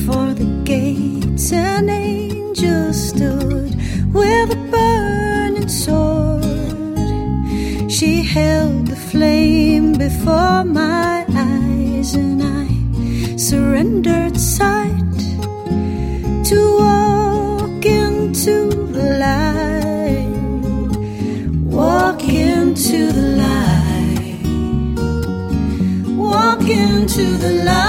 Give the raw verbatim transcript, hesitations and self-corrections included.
before the gates, an angel stood with a burning sword. She held the flame before my eyes, and I surrendered sight to walk into the light, walk into the light, walk into the light.